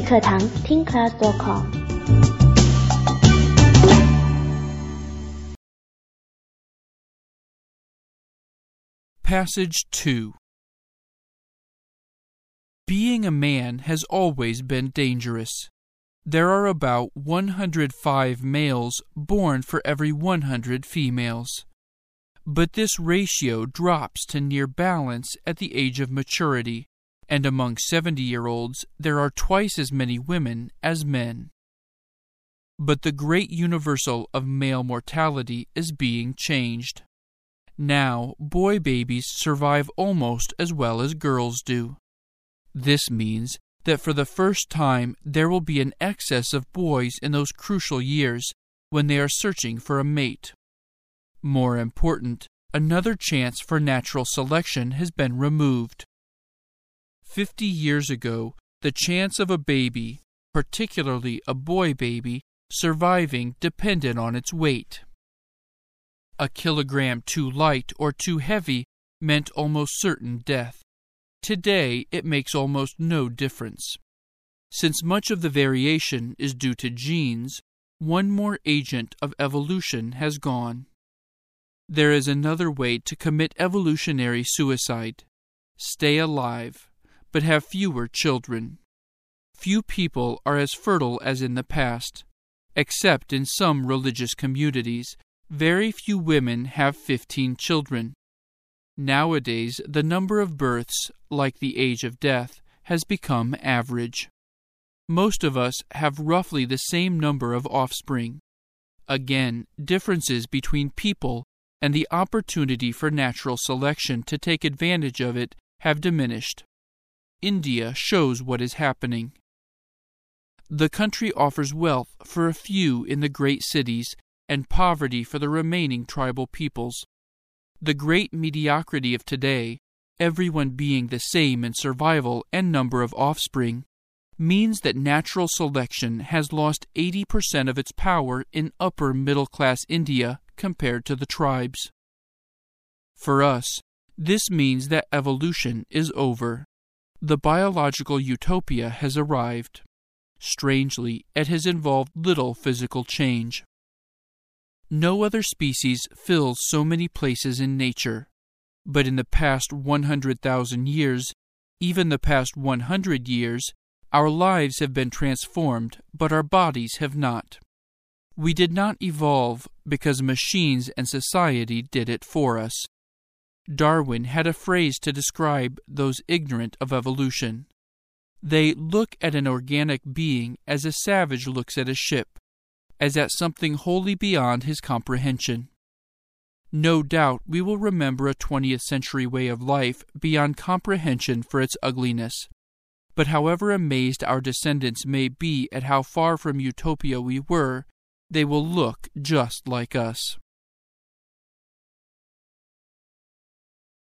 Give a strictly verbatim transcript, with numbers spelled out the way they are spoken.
语课堂 听 class dot com。 Passage two. Being a man has always been dangerous. There are about one hundred five males born for every one hundred females. But this ratio drops to near balance at the age of maturity, and among seventy-year-olds there are twice as many women as men. But the great universal of male mortality is being changed. Now, boy babies survive almost as well as girls do. This means that for the first time there will be an excess of boys in those crucial years when they are searching for a mate. More important, another chance for natural selection has been removed. Fifty years ago, the chance of a baby, particularly a boy baby, surviving depended on its weight. A kilogram too light or too heavy meant almost certain death. Today, it makes almost no difference. Since much of the variation is due to genes, one more agent of evolution has gone. There is another way to commit evolutionary suicide. Stay alive, but have fewer children. Few people are as fertile as in the past. Except in some religious communities, very few women have fifteen children. Nowadays, the number of births, like the age of death, has become average. Most of us have roughly the same number of offspring. Again, differences between people and the opportunity for natural selection to take advantage of it have diminished. India shows what is happening. The country offers wealth for a few in the great cities and poverty for the remaining tribal peoples. The great mediocrity of today, everyone being the same in survival and number of offspring, means that natural selection has lost eighty percent of its power in upper middle-class India compared to the tribes. For us, this means that evolution is over. The biological utopia has arrived. Strangely, it has involved little physical change. No other species fills so many places in nature, but in the past one hundred thousand years, even the past one hundred years, our lives have been transformed, but our bodies have not. We did not evolve because machines and society did it for us. Darwin had a phrase to describe those ignorant of evolution. They look at an organic being as a savage looks at a ship, as at something wholly beyond his comprehension. No doubt we will remember a twentieth century way of life beyond comprehension for its ugliness. But however amazed our descendants may be at how far from utopia we were, they will look just like us.